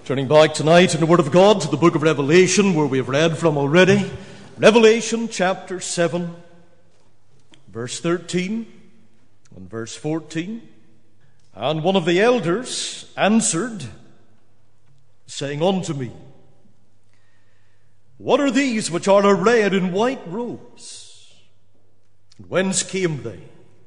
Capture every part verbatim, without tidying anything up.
Turning back tonight in the Word of God to the book of Revelation, where we have read from already. Revelation chapter seven, verse thirteen and verse fourteen. And one of the elders answered, saying unto me, What are these which are arrayed in white robes? And whence came they?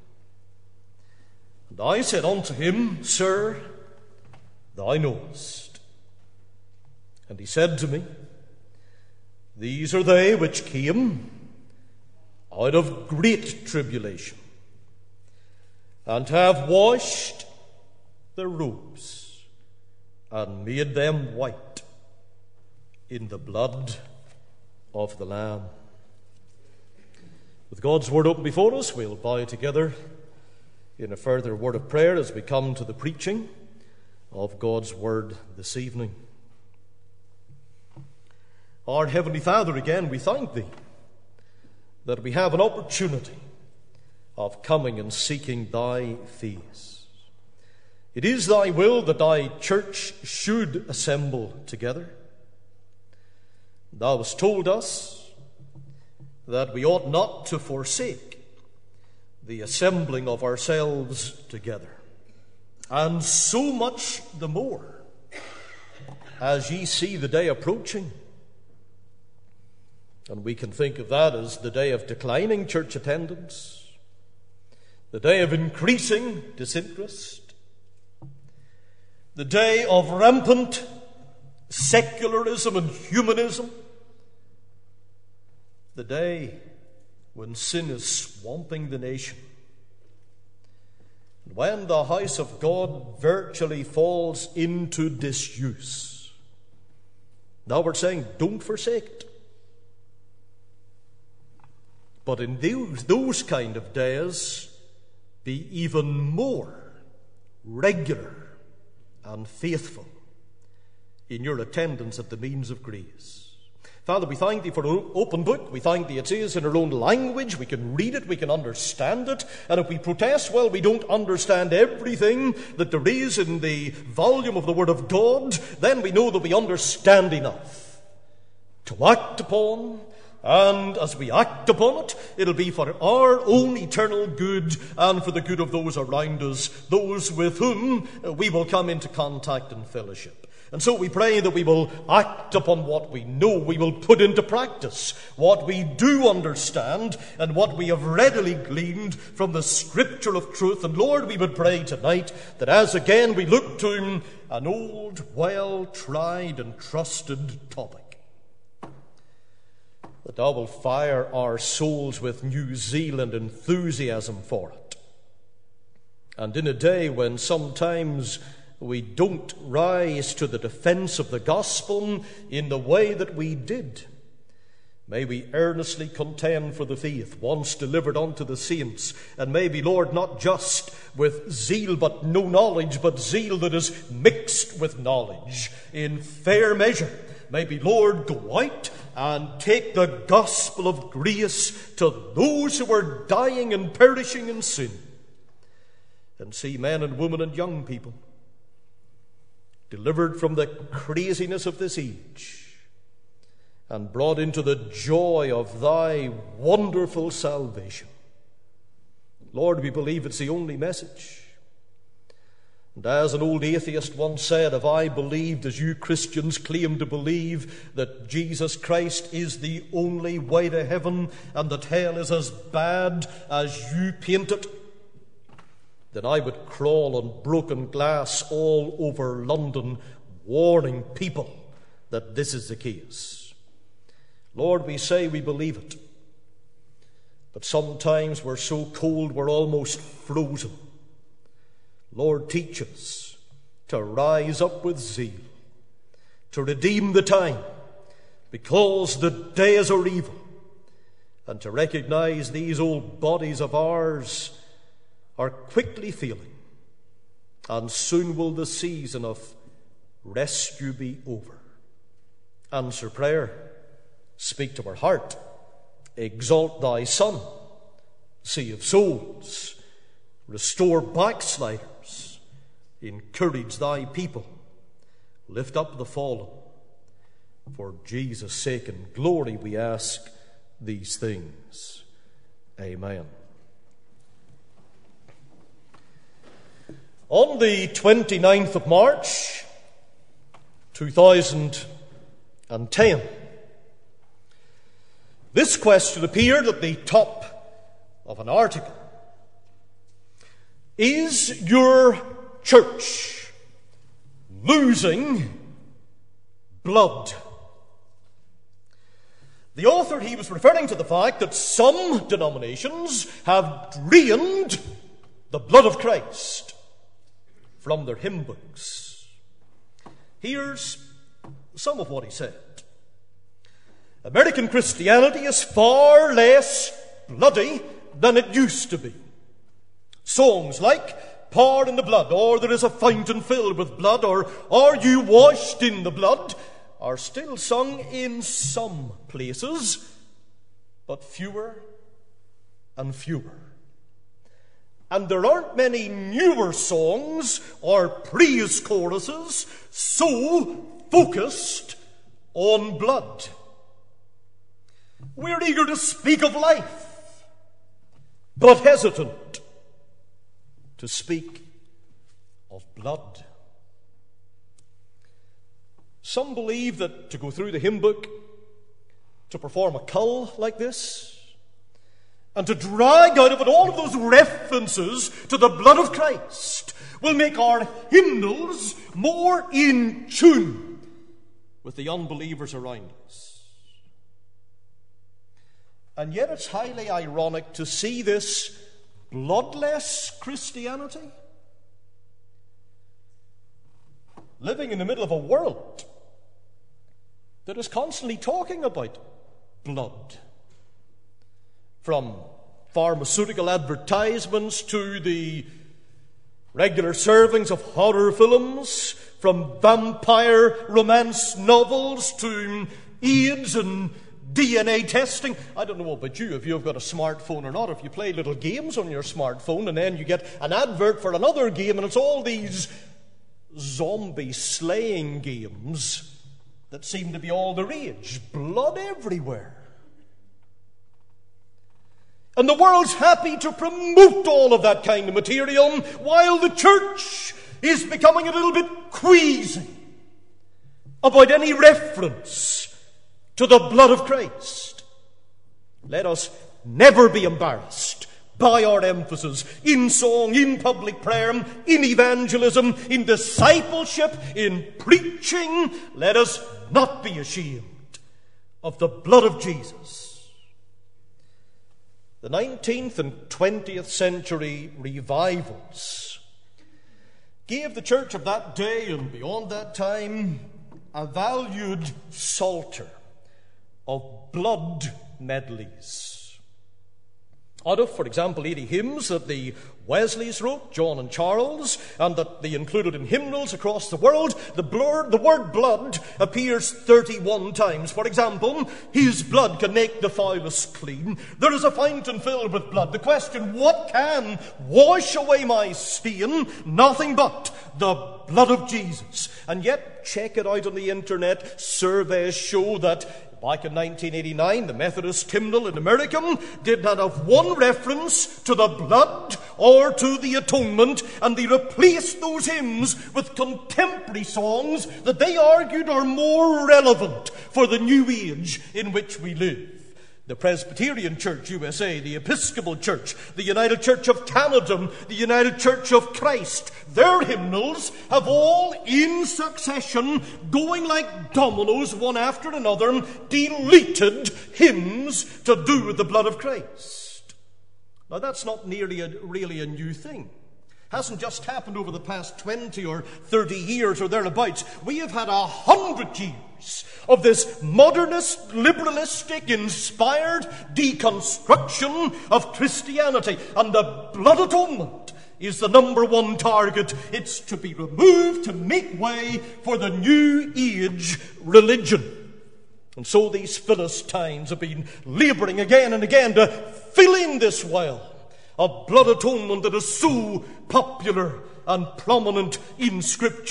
And I said unto him, Sir, thou knowest. And he said to me, These are they which came out of great tribulation, and have washed their robes, and made them white in the blood of the Lamb. With God's word open before us, we'll bow together in a further word of prayer as we come to the preaching of God's word this evening. Our Heavenly Father, again we thank Thee that we have an opportunity of coming and seeking Thy face. It is Thy will that Thy church should assemble together. Thou hast told us that we ought not to forsake the assembling of ourselves together. And so much the more as ye see the day approaching. And we can think of that as the day of declining church attendance, the day of increasing disinterest, the day of rampant secularism and humanism, the day when sin is swamping the nation, and when the house of God virtually falls into disuse. Now we're saying, don't forsake it. But in those, those kind of days, be even more regular and faithful in your attendance at the means of grace. Father, we thank Thee for an open book. We thank Thee it is in our own language. We can read it, we can understand it. And if we protest, well, we don't understand everything that there is in the volume of the Word of God, then we know that we understand enough to act upon. And as we act upon it, it'll be for our own eternal good and for the good of those around us, those with whom we will come into contact and fellowship. And so we pray that we will act upon what we know, we will put into practice what we do understand and what we have readily gleaned from the Scripture of truth. And Lord, we would pray tonight that as again we look to an old, well-tried and trusted topic, that Thou will fire our souls with New Zealand enthusiasm for it. And in a day when sometimes we don't rise to the defense of the gospel in the way that we did, may we earnestly contend for the faith once delivered unto the saints. And may we, Lord, not just with zeal but no knowledge, but zeal that is mixed with knowledge in fair measure. May we, Lord, go out and take the gospel of grace to those who are dying and perishing in sin, and see men and women and young people delivered from the craziness of this age and brought into the joy of Thy wonderful salvation. Lord, we believe it's the only message. And as an old atheist once said, if I believed as you Christians claim to believe that Jesus Christ is the only way to heaven and that hell is as bad as you paint it, then I would crawl on broken glass all over London warning people that this is the case. Lord, we say we believe it, but sometimes we're so cold we're almost frozen. Lord, teach us to rise up with zeal, to redeem the time, because the days are evil, and to recognize these old bodies of ours are quickly failing, and soon will the season of rescue be over. Answer prayer, speak to our heart, exalt Thy Son, save souls, restore backsliders, encourage Thy people, lift up the fallen. For Jesus' sake and glory we ask these things. Amen. On the twenty-ninth of March, two thousand ten, this question appeared at the top of an article. Is your church losing blood? The author, he was referring to the fact that some denominations have drained the blood of Christ from their hymn books. Here's some of what he said. American Christianity is far less bloody than it used to be. Songs like "Pour in the Blood," or "There is a fountain filled with blood," or "Are you washed in the blood?" are still sung in some places, but fewer and fewer. And there aren't many newer songs or praise choruses so focused on blood. We're eager to speak of life, but hesitant to speak of blood. Some believe that to go through the hymn book, to perform a cull like this, and to drag out of it all of those references to the blood of Christ, will make our hymnals more in tune with the unbelievers around us. And yet it's highly ironic to see this bloodless Christianity living in the middle of a world that is constantly talking about blood. From pharmaceutical advertisements to the regular servings of horror films, from vampire romance novels to AIDS and D N A testing. I don't know about you, if you've got a smartphone or not, if you play little games on your smartphone and then you get an advert for another game and it's all these zombie slaying games that seem to be all the rage. Blood everywhere. And the world's happy to promote all of that kind of material, while the church is becoming a little bit queasy about any reference to the blood of Christ. Let us never be embarrassed by our emphasis in song, in public prayer, in evangelism, in discipleship, in preaching. Let us not be ashamed of the blood of Jesus. The nineteenth and twentieth century revivals gave the church of that day and beyond that time a valued psalter of blood medleys. Out of, for example, eighty hymns that the Wesleys wrote, John and Charles, and that they included in hymnals across the world, the, blur, the word blood appears thirty-one times. For example, his blood can make the foulest clean. There is a fountain filled with blood. The question, what can wash away my stain? Nothing but the blood of Jesus. And yet, check it out on the internet, surveys show that back in nineteen eighty-nine, the Methodist hymnal in America did not have one reference to the blood or to the atonement, and they replaced those hymns with contemporary songs that they argued are more relevant for the new age in which we live. The Presbyterian Church U S A, the Episcopal Church, the United Church of Canada, the United Church of Christ, their hymnals have all in succession, going like dominoes one after another, deleted hymns to do with the blood of Christ. Now that's not nearly a, really a new thing. Hasn't just happened over the past twenty or thirty years or thereabouts. We have had a hundred years of this modernist, liberalistic, inspired deconstruction of Christianity. And the blood atonement is the number one target. It's to be removed to make way for the new age religion. And so these Philistines have been laboring again and again to fill in this well of blood atonement that is so popular and prominent in Scripture.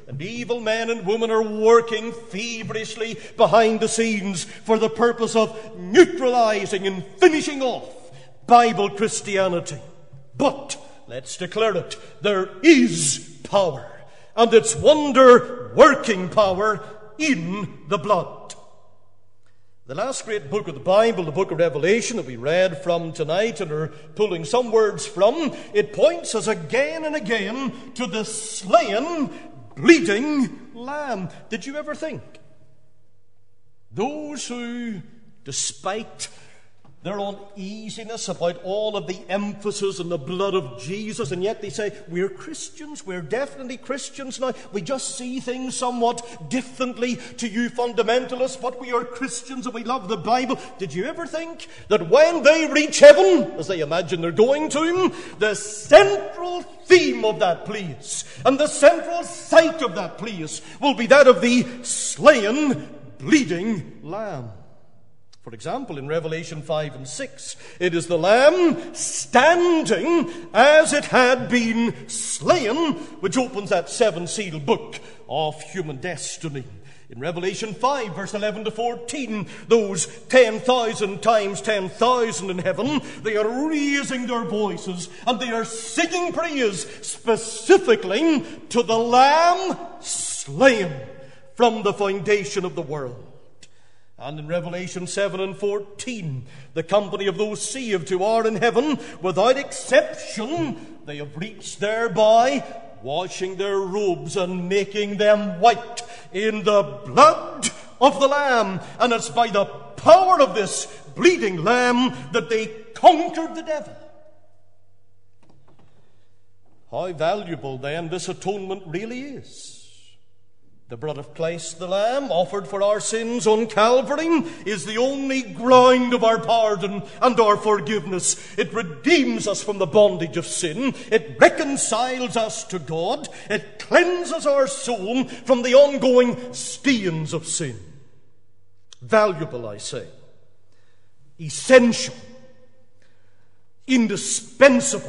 And evil men and women are working feverishly behind the scenes for the purpose of neutralizing and finishing off Bible Christianity. But, let's declare it, there is power, and it's wonder-working power in the blood. The last great book of the Bible, the book of Revelation that we read from tonight and are pulling some words from, it points us again and again to the slain, bleeding Lamb. Did you ever think those who, despite their uneasiness about all of the emphasis on the blood of Jesus, and yet they say, we're Christians, we're definitely Christians now, we just see things somewhat differently to you fundamentalists, but we are Christians and we love the Bible. Did you ever think that when they reach heaven, as they imagine they're going to, the central theme of that place and the central sight of that place will be that of the slain, bleeding Lamb? For example, in Revelation five and six, it is the Lamb standing as it had been slain, which opens that seven-sealed book of human destiny. In Revelation five, verse eleven to fourteen, those ten thousand times ten thousand in heaven, they are raising their voices and they are singing praise specifically to the Lamb slain from the foundation of the world. And in Revelation seven and fourteen, the company of those saved who are in heaven, without exception, they have reached thereby, washing their robes and making them white in the blood of the Lamb. And it's by the power of this bleeding Lamb that they conquered the devil. How valuable then this atonement really is. The blood of Christ the Lamb, offered for our sins on Calvary, is the only ground of our pardon and our forgiveness. It redeems us from the bondage of sin. It reconciles us to God. It cleanses our soul from the ongoing stains of sin. Valuable, I say. Essential. Indispensable.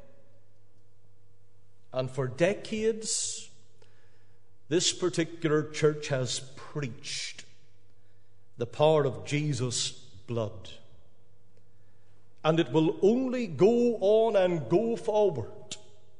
And for decades, this particular church has preached the power of Jesus' blood. And it will only go on and go forward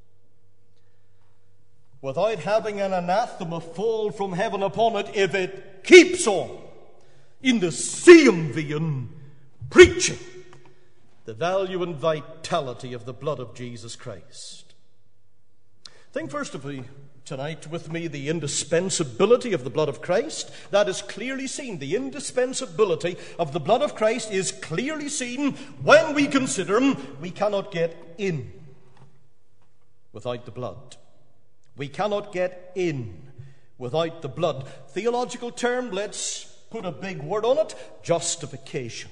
without having an anathema fall from heaven upon it if it keeps on in the same vein preaching the value and vitality of the blood of Jesus Christ. Think first of all tonight with me the indispensability of the blood of Christ. That is clearly seen. The indispensability of the blood of Christ is clearly seen when we consider we cannot get in without the blood. We cannot get in without the blood. Theological term, let's put a big word on it: justification.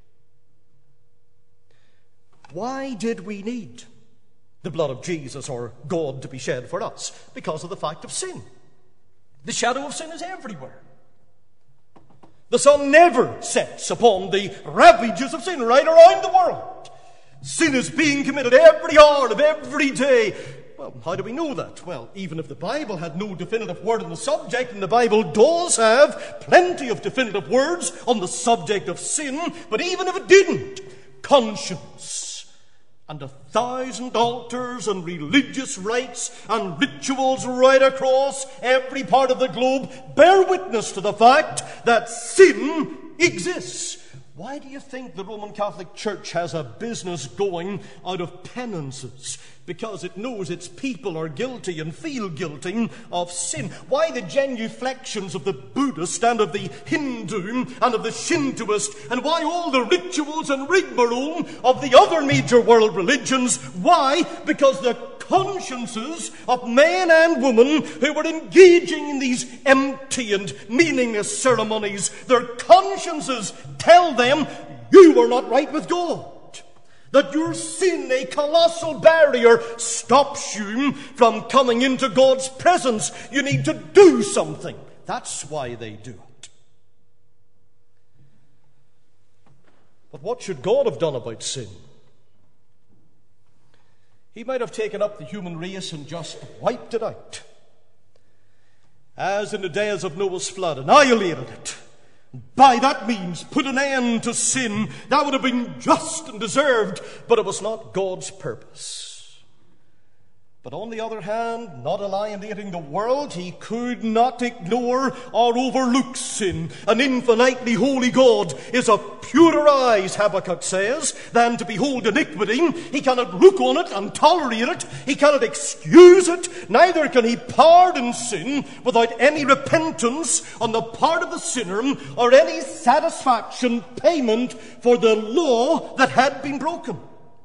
Why did we need the blood of Jesus or God to be shed for us? Because of the fact of sin. The shadow of sin is everywhere. The sun never sets upon the ravages of sin right around the world. Sin is being committed every hour of every day. Well, how do we know that? Well, even if the Bible had no definitive word on the subject, and the Bible does have plenty of definitive words on the subject of sin, but even if it didn't, conscience and a thousand altars and religious rites and rituals right across every part of the globe bear witness to the fact that sin exists. Why do you think the Roman Catholic Church has a business going out of penances? Because it knows its people are guilty and feel guilty of sin. Why the genuflections of the Buddhist and of the Hindu and of the Shintoist, and why all the rituals and rigmarole of the other major world religions? Why? Because the consciences of men and women who were engaging in these empty and meaningless ceremonies, their consciences tell them, you are not right with God. That your sin, a colossal barrier, stops you from coming into God's presence. You need to do something. That's why they do it. But what should God have done about sin? He might have taken up the human race and just wiped it out. as in the days of Noah's flood, annihilated it. By that means put an end to sin. That would have been just and deserved, but it was not God's purpose. But on the other hand, not alienating the world, he could not ignore or overlook sin. An infinitely holy God is a purer eyes, Habakkuk says, than to behold iniquity. He cannot look on it and tolerate it. He cannot excuse it. Neither can he pardon sin without any repentance on the part of the sinner or any satisfaction payment for the law that had been broken.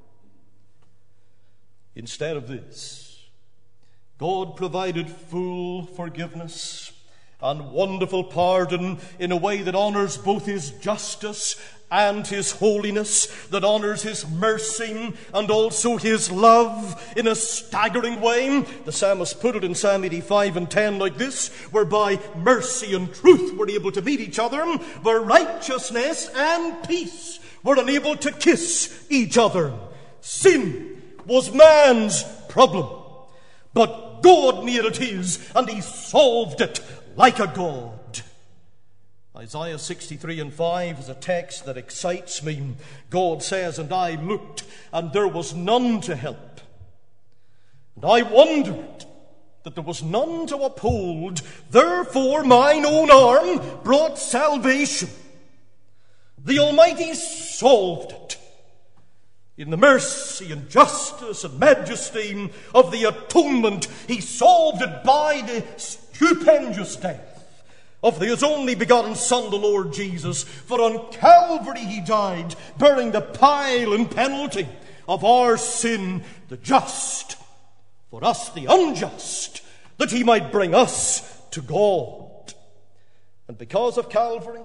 Instead of this, God provided full forgiveness and wonderful pardon in a way that honors both his justice and his holiness, that honors his mercy and also his love in a staggering way. The psalmist put it in Psalm eighty-five and ten like this, whereby mercy and truth were able to meet each other, where righteousness and peace were unable to kiss each other. Sin was man's problem, but God made it his, and he solved it like a God. Isaiah sixty-three and five is a text that excites me. God says, "And I looked, and there was none to help. And I wondered that there was none to uphold. Therefore mine own arm brought salvation." The Almighty solved it. In the mercy and justice and majesty of the atonement, he solved it by the stupendous death of his only begotten Son, the Lord Jesus. For on Calvary he died, bearing the pile and penalty of our sin, the just, for us the unjust, that he might bring us to God. And because of Calvary,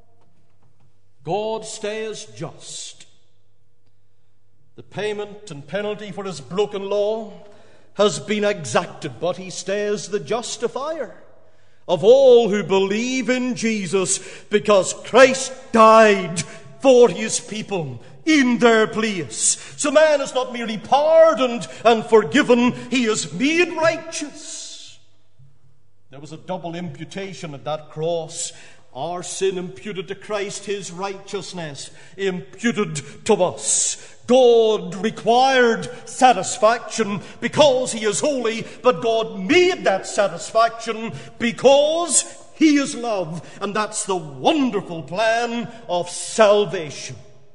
God stays just. The payment and penalty for his broken law has been exacted, but he stays the justifier of all who believe in Jesus, because Christ died for his people in their place. So man is not merely pardoned and forgiven, he is made righteous. There was a double imputation at that cross. Our sin imputed to Christ, his righteousness imputed to us. God required satisfaction because he is holy, but God made that satisfaction because he is love. And that's the wonderful plan of salvation.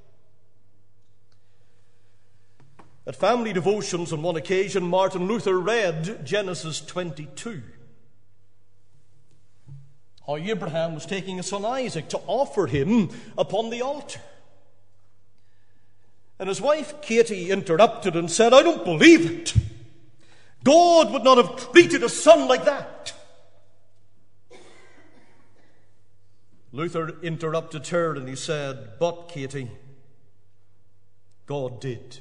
At family devotions on one occasion, Martin Luther read Genesis twenty-two. How Abraham was taking his son Isaac to offer him upon the altar. And his wife Katie interrupted and said, "I don't believe it. God would not have treated a son like that." Luther interrupted her and he said, "But Katie, God did.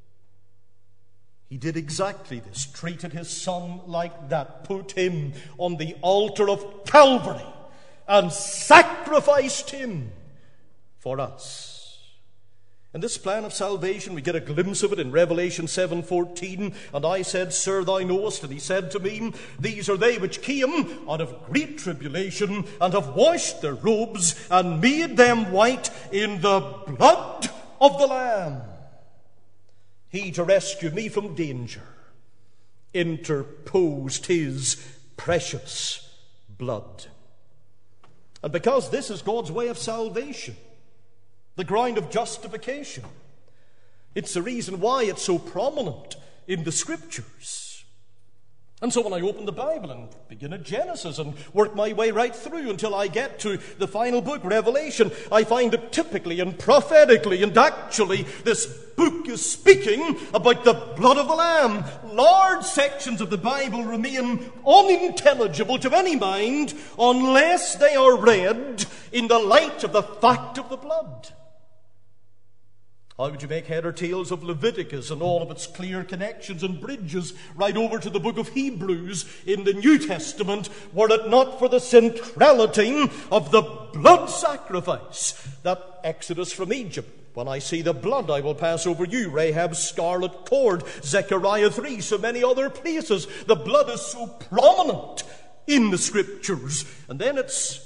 He did exactly this, treated his son like that, put him on the altar of Calvary and sacrificed him for us." In this plan of salvation, we get a glimpse of it in Revelation seven fourteen. "And I said, Sir, thou knowest. And he said to me, These are they which came out of great tribulation, and have washed their robes, and made them white in the blood of the Lamb. He, to rescue me from danger, interposed his precious blood." And because this is God's way of salvation, the ground of justification, it's the reason why it's so prominent in the Scriptures. And so when I open the Bible and begin at Genesis and work my way right through until I get to the final book, Revelation, I find that typically and prophetically and actually this book is speaking about the blood of the Lamb. Large sections of the Bible remain unintelligible to any mind unless they are read in the light of the fact of the blood. How would you make head or tails of Leviticus and all of its clear connections and bridges right over to the book of Hebrews in the New Testament, were it not for the centrality of the blood sacrifice? That Exodus from Egypt, "When I see the blood, I will pass over you," Rahab's scarlet cord, Zechariah three, so many other places. The blood is so prominent in the Scriptures. And then it's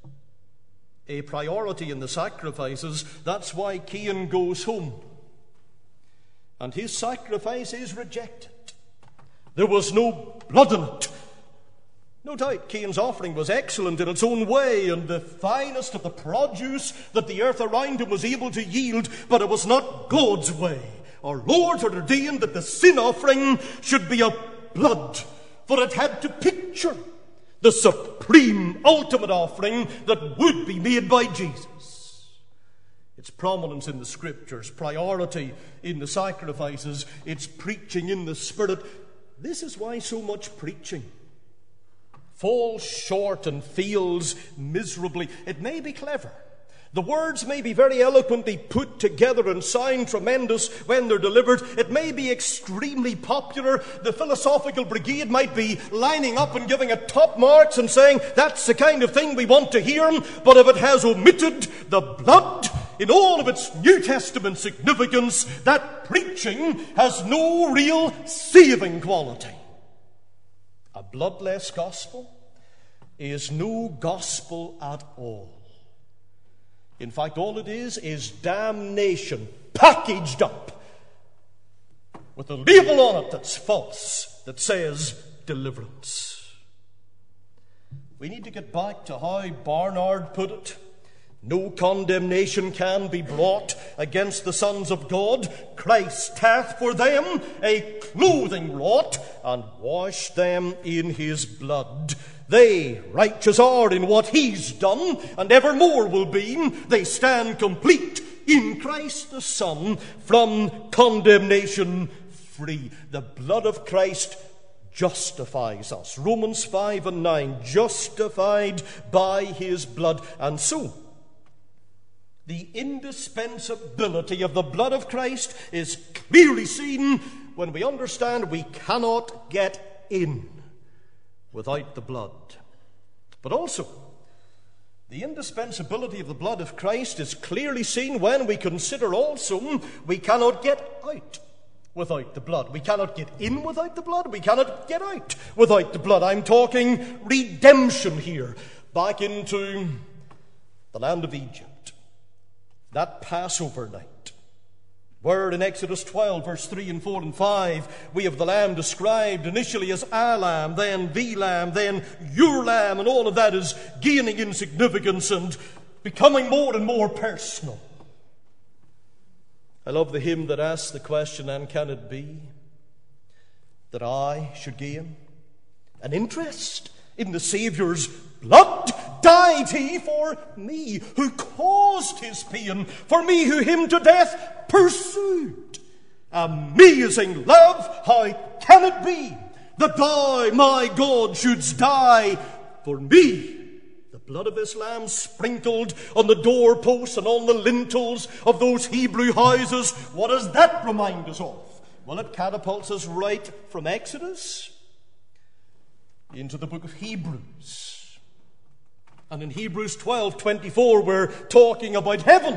a priority in the sacrifices. That's why Cain goes home. And his sacrifice is rejected. There was no blood in it. No doubt Cain's offering was excellent in its own way, and the finest of the produce that the earth around him was able to yield, but it was not God's way. Our Lord had ordained that the sin offering should be of blood, for it had to picture the supreme, ultimate offering that would be made by Jesus. Its prominence in the Scriptures, priority in the sacrifices, its preaching in the Spirit. This is why so much preaching falls short and fails miserably. It may be clever. The words may be very eloquently put together and sound tremendous when they're delivered. It may be extremely popular. The philosophical brigade might be lining up and giving it top marks and saying, that's the kind of thing we want to hear. But if it has omitted the blood in all of its New Testament significance, that preaching has no real saving quality. A bloodless gospel is no gospel at all. In fact, all it is is damnation packaged up with a label on it that's false, that says deliverance. We need to get back to how Barnard put it. No condemnation can be brought against the sons of God. Christ hath for them a clothing wrought, and washed them in his blood. They righteous are in what he's done, and evermore will be. They stand complete in Christ the Son, from condemnation free. The blood of Christ justifies us. Romans five and nine, justified by his blood. And so, the indispensability of the blood of Christ is clearly seen when we understand we cannot get in without the blood. But also, the indispensability of the blood of Christ is clearly seen when we consider also we cannot get out without the blood. We cannot get in without the blood. We cannot get out without the blood. I'm talking redemption here, back into the land of Egypt. That Passover night, where in Exodus twelve, verse three and four and five, we have the lamb described initially as a lamb, then the lamb, then your lamb, and all of that is gaining in significance and becoming more and more personal. I love the hymn that asks the question, and can it be that I should gain an interest in the Saviour's blood? Died he for me, who caused his pain, for me who him to death pursued. Amazing love, how can it be that thou, my God, shouldst die for me? The blood of this lamb sprinkled on the doorposts and on the lintels of those Hebrew houses. What does that remind us of? Well, it catapults us right from Exodus into the book of Hebrews. And in Hebrews twelve twenty-four, we're talking about heaven.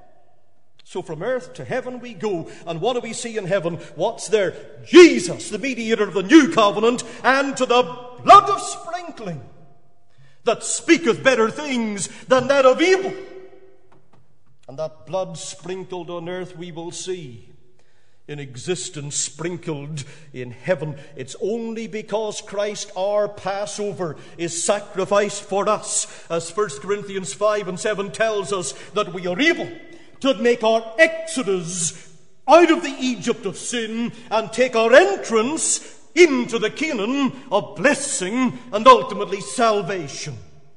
So from earth to heaven we go. And what do we see in heaven? What's there? Jesus, the mediator of the new covenant, and to the blood of sprinkling that speaketh better things than that of Abel. And that blood sprinkled on earth we will see in existence sprinkled in heaven. It's only because Christ, our Passover, is sacrificed for us, as First Corinthians five and seven tells us, that we are able to make our exodus out of the Egypt of sin and take our entrance into the Canaan of blessing and ultimately salvation.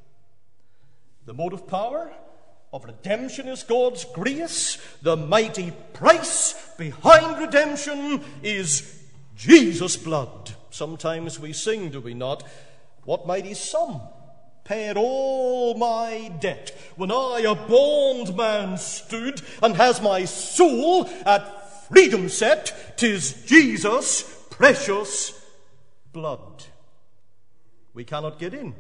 The motive power of redemption is God's grace. The mighty price behind redemption is Jesus' blood. Sometimes we sing, do we not? What mighty sum paid all my debt when I a bondman stood, and has my soul at freedom set. 'Tis Jesus' precious blood. We cannot get in.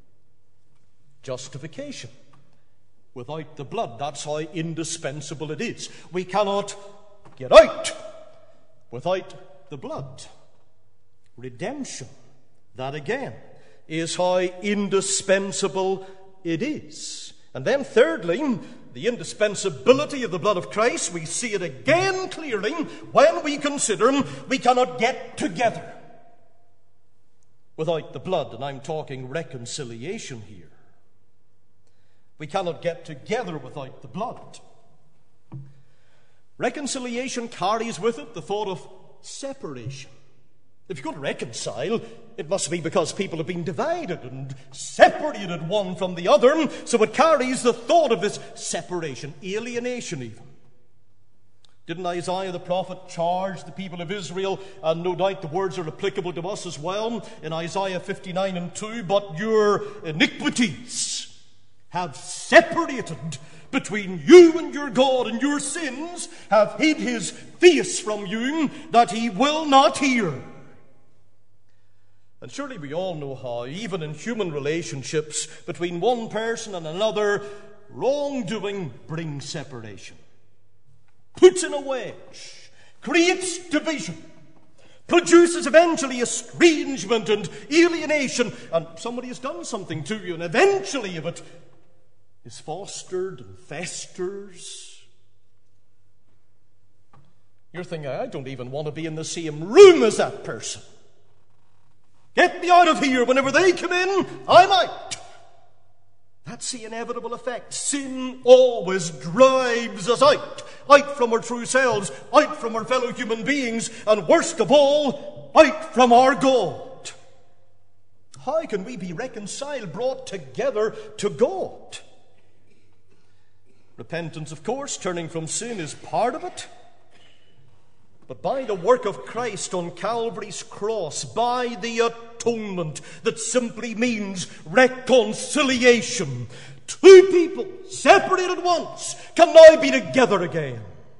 Justification without the blood. That's how indispensable it is. We cannot get out without the blood. Redemption, that again is how indispensable it is. And then thirdly, the indispensability of the blood of Christ, we see it again clearly when we consider we cannot get together without the blood. And I'm talking reconciliation here. We cannot get together without the blood. Reconciliation carries with it the thought of separation. If you're going to reconcile, it must be because people have been divided and separated one from the other. So it carries the thought of this separation, alienation even. Didn't Isaiah the prophet charge the people of Israel, and no doubt the words are applicable to us as well, in Isaiah fifty-nine and two, but your iniquities have separated between you and your God, and your sins have hid his face from you, that he will not hear. And surely we all know how, even in human relationships between one person and another, wrongdoing brings separation, puts in a wedge, creates division, produces eventually estrangement and alienation, and somebody has done something to you, and eventually if it is fostered and festers, you're thinking, I don't even want to be in the same room as that person. Get me out of here. Whenever they come in, I'm out. That's the inevitable effect. Sin always drives us out. Out from our true selves, out from our fellow human beings, and worst of all, out from our God. How can we be reconciled, brought together to God? Repentance, of course, turning from sin is part of it. But by the work of Christ on Calvary's cross, by the atonement that simply means reconciliation, two people separated once can now be together again.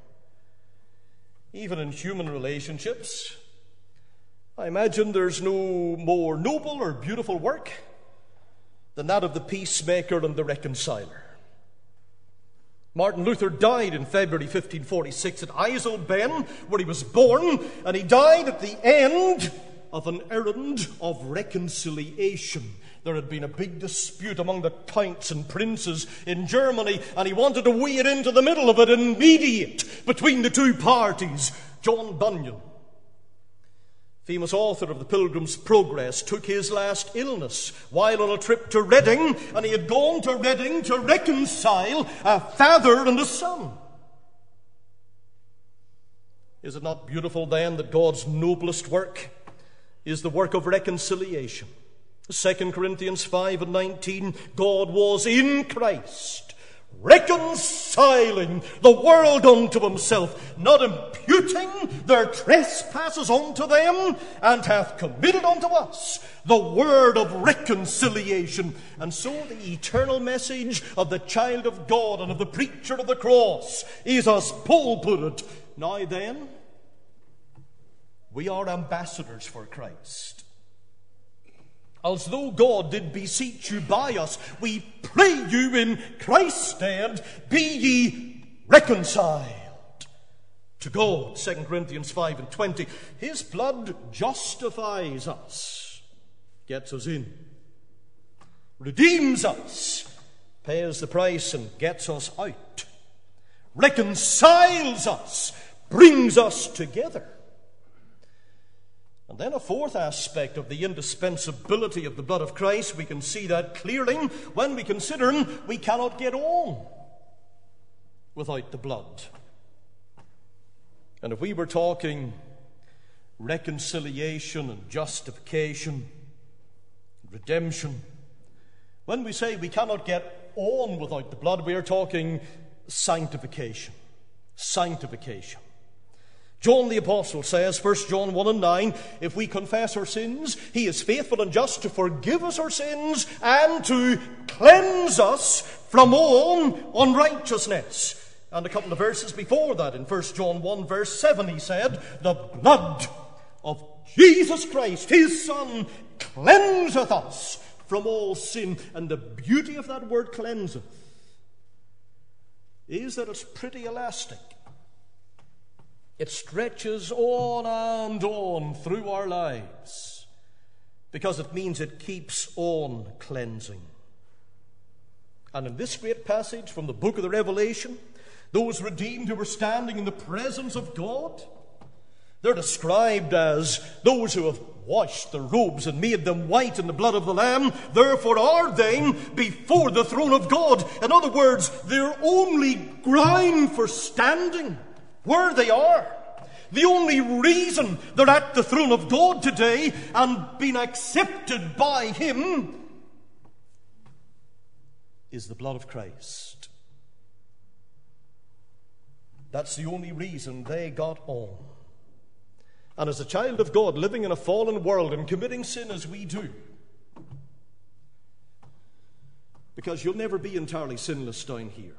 Even in human relationships, I imagine there's no more noble or beautiful work than that of the peacemaker and the reconciler. Martin Luther died in February fifteen forty-six at Eisleben, where he was born, and he died at the end of an errand of reconciliation. There had been a big dispute among the counts and princes in Germany, and he wanted to wade into the middle of it and mediate between the two parties. John Bunyan, famous author of the Pilgrim's Progress, took his last illness while on a trip to Reading, and he had gone to Reading to reconcile a father and a son. Is it not beautiful then that God's noblest work is the work of reconciliation? Second Corinthians five and nineteen, God was in Christ, reconciling the world unto himself, not imputing their trespasses unto them, and hath committed unto us the word of reconciliation. And so the eternal message of the child of God and of the preacher of the cross is, as Paul put it, now then, we are ambassadors for Christ. As though God did beseech you by us, we pray you in Christ's stead, be ye reconciled to God. Second Corinthians five and twenty. His blood justifies us, gets us in, redeems us, pays the price and gets us out, reconciles us, brings us together. And then a fourth aspect of the indispensability of the blood of Christ, we can see that clearly when we consider we cannot get on without the blood. And if we were talking reconciliation and justification, redemption, when we say we cannot get on without the blood, we are talking sanctification. Sanctification. John the Apostle says, First John one and nine, if we confess our sins, he is faithful and just to forgive us our sins and to cleanse us from all unrighteousness. And a couple of verses before that, in First John one verse seven, he said, the blood of Jesus Christ, his Son, cleanseth us from all sin. And the beauty of that word cleanseth is that it's pretty elastic. It stretches on and on through our lives. because it means it keeps on cleansing. And in this great passage from the book of the Revelation, those redeemed who were standing in the presence of God, they're described as those who have washed their robes and made them white in the blood of the Lamb. Therefore are they before the throne of God. In other words, their only ground for standing where they are, the only reason they're at the throne of God today and being accepted by Him, is the blood of Christ. That's the only reason they got on. And as a child of God, living in a fallen world and committing sin as we do, because you'll never be entirely sinless down here.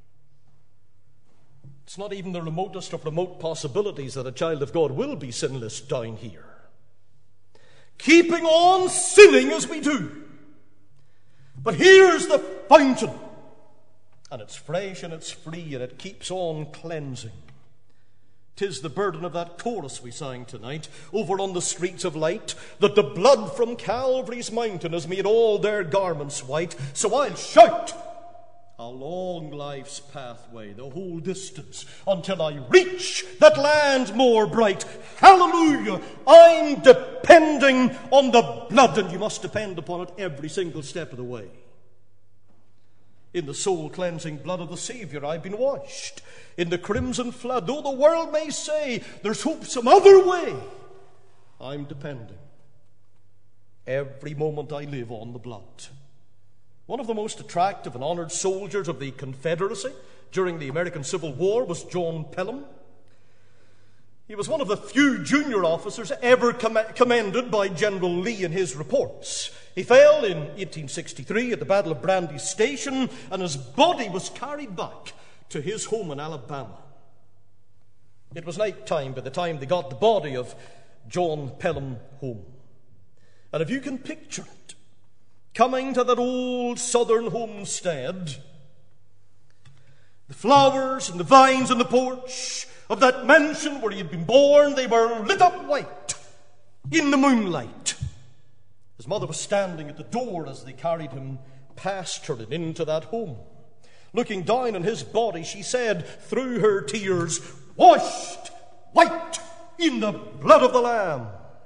It's not even the remotest of remote possibilities that a child of God will be sinless down here. Keeping on sinning as we do. But here's the fountain, and it's fresh and it's free and it keeps on cleansing. 'Tis the burden of that chorus we sang tonight over on the streets of light, that the blood from Calvary's mountain has made all their garments white. So I'll shout along life's pathway the whole distance until I reach that land more bright. Hallelujah! I'm depending on the blood, and you must depend upon it every single step of the way. In the soul-cleansing blood of the Savior I've been washed. In the crimson flood, though the world may say there's hope some other way, I'm depending every moment I live on the blood. One of the most attractive and honored soldiers of the Confederacy during the American Civil War was John Pelham. He was one of the few junior officers ever com- commended by General Lee in his reports. He fell in eighteen sixty-three at the Battle of Brandy Station, and his body was carried back to his home in Alabama. It was night time by the time they got the body of John Pelham home. And if you can picture it, coming to that old southern homestead, the flowers and the vines on the porch of that mansion where he had been born, they were lit up white in the moonlight. His mother was standing at the door as they carried him past her and into that home. Looking down on his body, she said through her tears, "Washed white in the blood of the Lamb."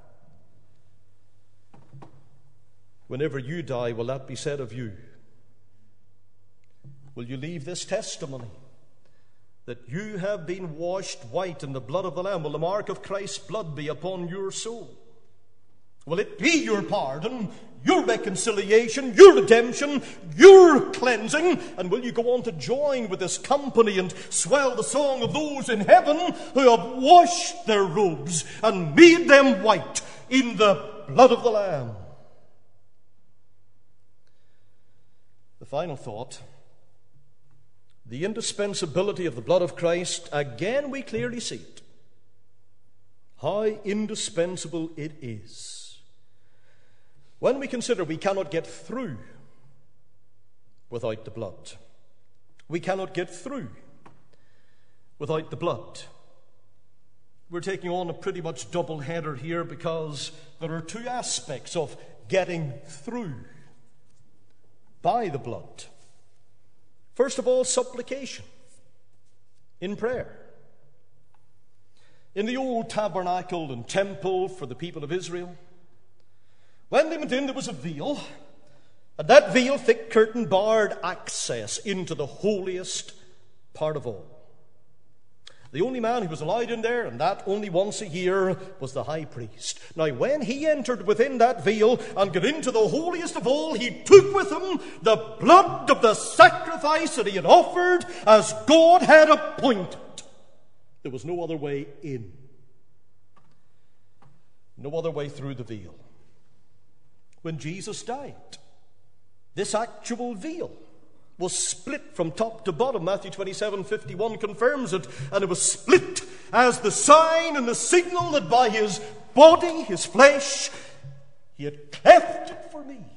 Whenever you die, will that be said of you? Will you leave this testimony that you have been washed white in the blood of the Lamb? Will the mark of Christ's blood be upon your soul? Will it be your pardon, your reconciliation, your redemption, your cleansing? And will you go on to join with this company and swell the song of those in heaven who have washed their robes and made them white in the blood of the Lamb? The final thought, the indispensability of the blood of Christ. Again, we clearly see it. How indispensable it is. When we consider we cannot get through without the blood. We cannot get through without the blood. We're taking on a pretty much double header here because there are two aspects of getting through by the blood. First of all, supplication in prayer. In the old tabernacle and temple for the people of Israel, when they went in, there was a veil, and that veil, thick curtain, barred access into the holiest part of all. The only man who was allowed in there, and that only once a year, was the high priest. Now, when he entered within that veil and got into the holiest of all, he took with him the blood of the sacrifice that he had offered as God had appointed. There was no other way in. No other way through the veil. When Jesus died, this actual veil was split from top to bottom. Matthew twenty-seven fifty-one confirms it. And it was split as the sign and the signal that by his body, his flesh, he had cleft it for me.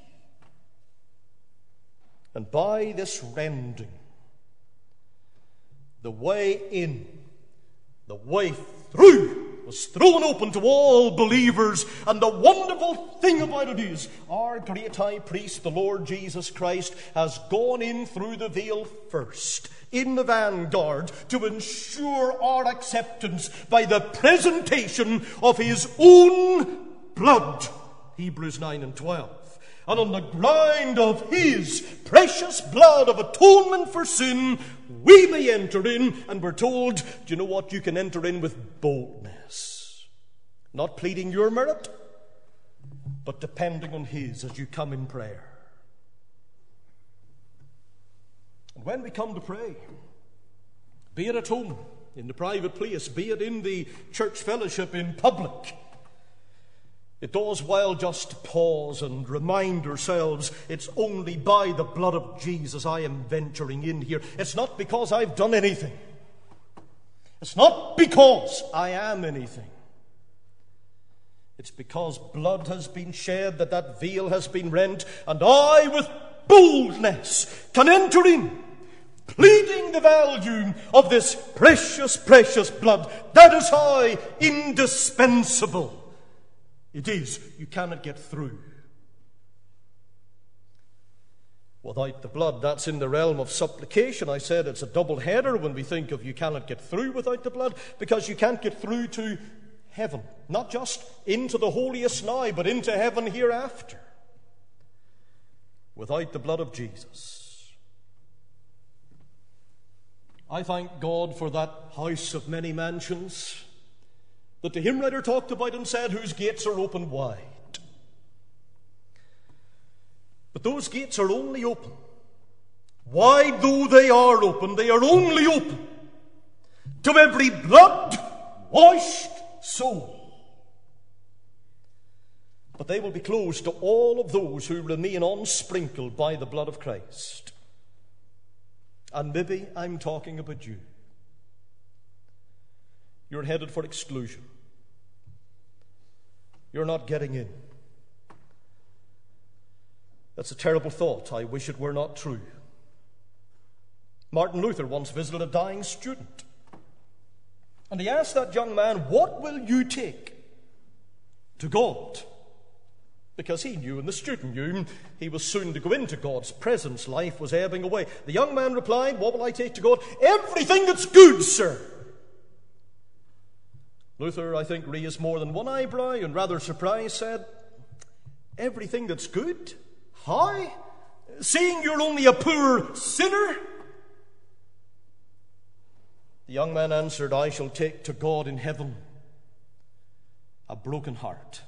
And by this rending, the way in, the way through was thrown open to all believers. And the wonderful thing about it is, our great high priest, the Lord Jesus Christ, has gone in through the veil first, in the vanguard, to ensure our acceptance by the presentation of his own blood. Hebrews nine and twelve. And on the ground of his precious blood of atonement for sin, we may enter in. And we're told, do you know what? You can enter in with boldness. Not pleading your merit, but depending on his as you come in prayer. And when we come to pray, be it at home, in the private place, be it in the church fellowship, in public, it does well just to pause and remind ourselves it's only by the blood of Jesus I am venturing in here. It's not because I've done anything. It's not because I am anything. It's because blood has been shed, that that veil has been rent, and I with boldness can enter in, pleading the value of this precious, precious blood. That is how indispensable it is. You cannot get through without the blood. That's in the realm of supplication. I said it's a double header when we think of you cannot get through without the blood, because you can't get through to heaven. Not just into the holiest now, but into heaven hereafter, without the blood of Jesus. I thank God for that house of many mansions that the hymn writer talked about and said, whose gates are open wide. But those gates are only open. Wide though they are open, they are only open to every blood-washed soul. But they will be closed to all of those who remain unsprinkled by the blood of Christ. And maybe I'm talking about you. You're headed for exclusion. You're not getting in. That's a terrible thought. I wish it were not true. Martin Luther once visited a dying student, and he asked that young man, what will you take to God? Because he knew, and the student knew, he was soon to go into God's presence. Life was ebbing away. The young man replied, what will I take to God? Everything that's good, sir. Luther, I think, raised more than one eyebrow and, rather surprised, said, everything that's good? How? Seeing you're only a poor sinner? The young man answered, I shall take to God in heaven a broken heart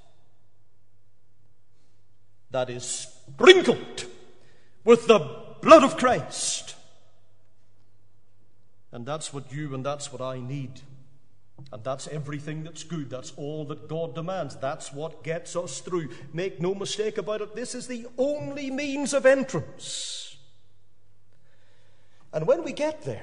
that is sprinkled with the blood of Christ. And that's what you and that's what I need. And that's everything that's good. That's all that God demands. That's what gets us through. Make no mistake about it, this is the only means of entrance. And when we get there,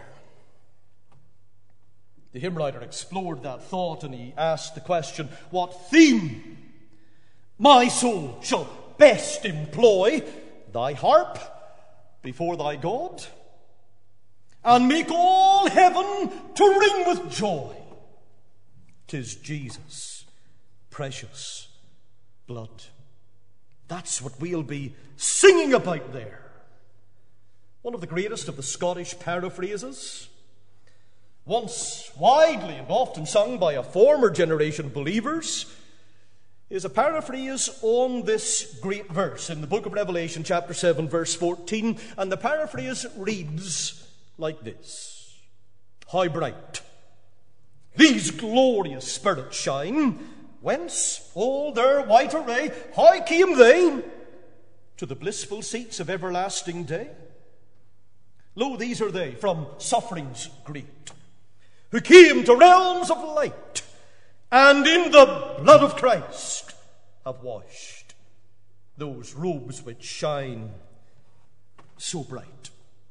the hymn writer explored that thought, and he asked the question, what theme my soul shall best employ? Thy harp before thy God, and make all heaven to ring with joy. 'Tis Jesus' precious blood. That's what we'll be singing about there. One of the greatest of the Scottish paraphrases, once widely and often sung by a former generation of believers, is a paraphrase on this great verse in the book of Revelation, chapter seven, verse fourteen. And the paraphrase reads like this: how bright these glorious spirits shine, whence all their white array, how came they to the blissful seats of everlasting day? Lo, these are they from sufferings great, who came to realms of light, and in the blood of Christ have washed those robes which shine so bright.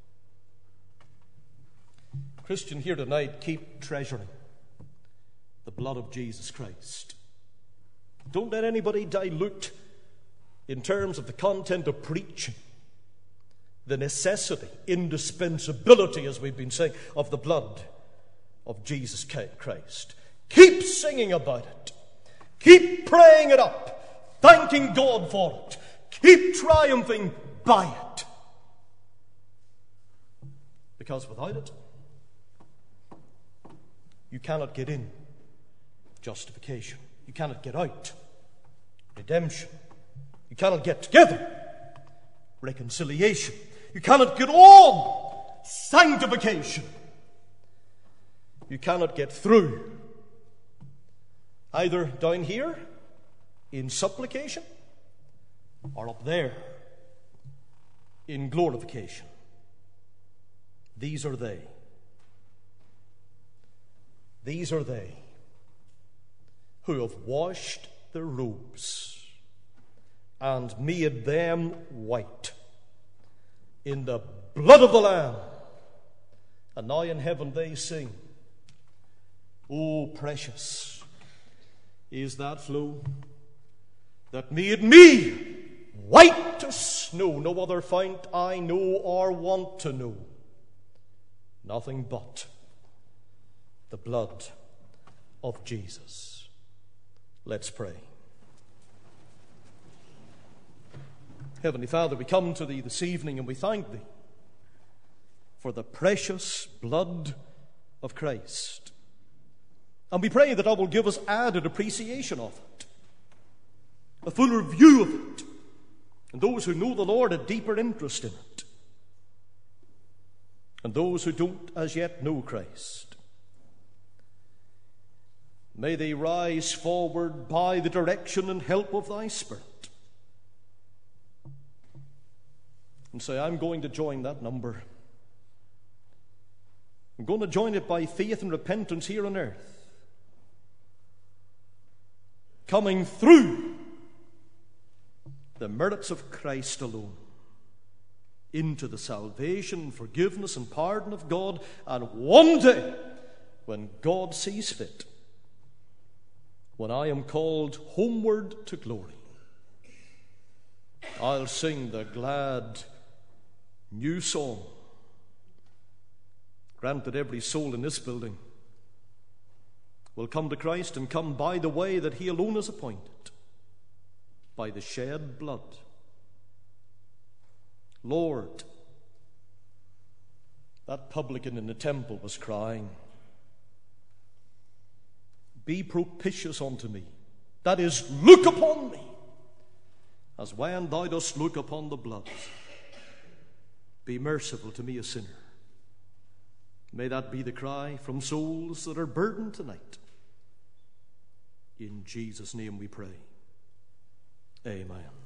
Christian, here tonight, keep treasuring the blood of Jesus Christ. Don't let anybody dilute, in terms of the content of preaching, the necessity, indispensability, as we've been saying, of the blood of Jesus Christ. Keep singing about it. Keep praying it up, thanking God for it. Keep triumphing by it. Because without it, you cannot get in justification. You cannot get out redemption. You cannot get together reconciliation. You cannot get on sanctification. You cannot get through either down here in supplication or up there in glorification. These are they. These are they who have washed their robes and made them white in the blood of the Lamb. And now in heaven they sing, "Oh, precious is that flow that made me white as snow. No other fount I know or want to know. Nothing but the blood of Jesus." Let's pray. Heavenly Father, we come to Thee this evening and we thank Thee for the precious blood of Christ. And we pray that Thou will give us added appreciation of it, a fuller view of it, and those who know the Lord a deeper interest in it, and those who don't as yet know Christ. May they rise forward by the direction and help of Thy Spirit and say, "I'm going to join that number. I'm going to join it by faith and repentance here on earth, coming through the merits of Christ alone into the salvation, forgiveness, and pardon of God. And one day, when God sees fit, when I am called homeward to glory, I'll sing the glad new song. Grant that every soul in this building will come to Christ and come by the way that He alone has appointed, by the shed blood. Lord, that publican in the temple was crying, "Be propitious unto me," that is, look upon me, as when Thou dost look upon the blood. Be merciful to me, a sinner. May that be the cry from souls that are burdened tonight. In Jesus' name we pray. Amen.